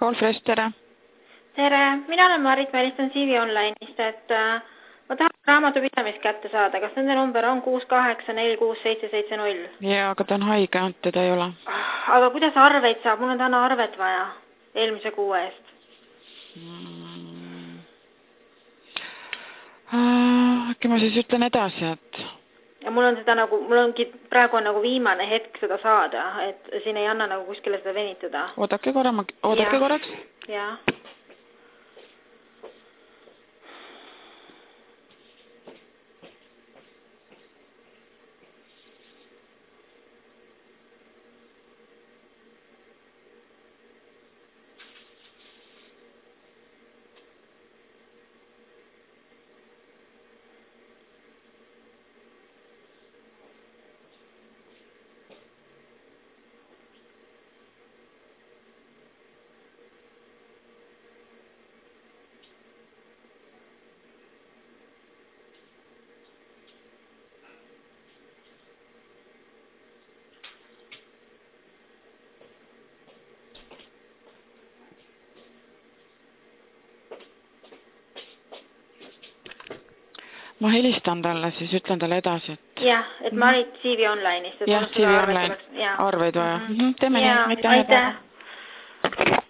Call Fresh, tere! Tere! Mina olen Marit, ma helistan CV Online'ist, et ma tahan raamatupidamist kätte saada. Kas nende number on 6846770? Jaa, aga ta on haige, teda ei ole. Aga kuidas arveid saab? Mul on täna arvet vaja eelmise kuu eest. Äkki ma siis ütlen edasi, et... Ja mul ongi praegu on nagu viimane hetk seda saada, et siin ei anna nagu kuskile seda venitada. Oodake korraks. Jaa. Ma helistan talle, siis ütlen talle edasi, et... Jah, et Marit CV Online'ist. Jah, CV Online, arveid vaja. Teeme nii, aitäh.